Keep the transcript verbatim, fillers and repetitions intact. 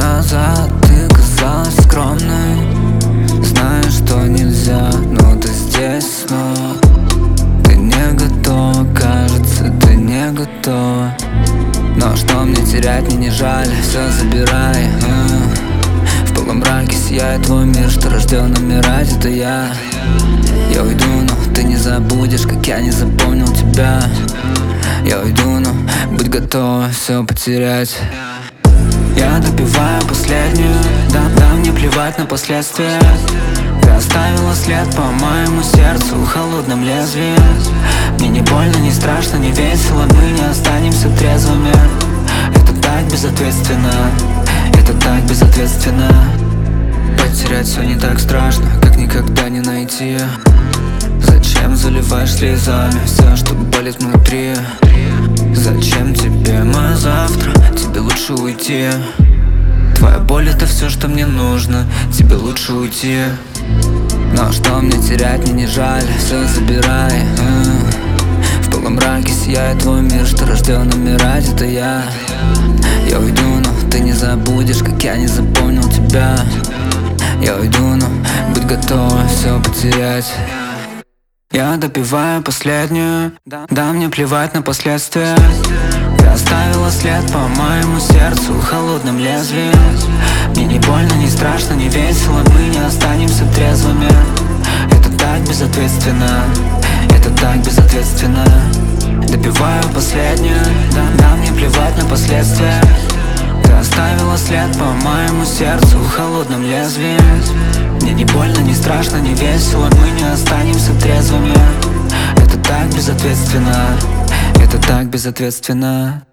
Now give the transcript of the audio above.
назад ты казалась скромной. Знаю, что нельзя, но ты здесь снова. Ты не готова, кажется, ты не готова. Но что мне терять, мне не жаль, все забирай. В полумраке сияет твой мир, что рожден умирать, это я. Я уйду, но ты не забудешь, как я не запомнил тебя. Я уйду, но будь готова все потерять. Я допиваю последнюю, да, да, мне плевать на последствия. Ты оставила след по моему сердцу холодным лезвием. Мне не больно, не страшно, не весело, мы не останемся трезвыми. Это так безответственно, это так безответственно. Потерять все не так страшно, как никогда не найти. Зачем заливаешь слезами все, что болит внутри? Зачем тебе мое завтра? Тебе лучше уйти. Твоя боль это все, что мне нужно. Тебе лучше уйти. Но что мне терять, мне не жаль, все забирай. В полумраке сияет твой мир, что рожден умирать, это я. Я уйду, но ты не забудешь, как я не запомнил тебя. Я уйду, но будь готова все потерять. Я допиваю последнюю, да, мне плевать на последствия. Ты оставила след по моему сердцу холодным лезвием. Мне не больно, не страшно, не весело, мы не останемся трезвыми. Это так безответственно, это так безответственно. Допиваю последнюю, да, да, мне плевать на последствия. Ты оставила след по моему сердцу холодным лезвием. Мне не больно, не страшно, не весело, мы не останемся трезвыми. Это так безответственно, это так безответственно.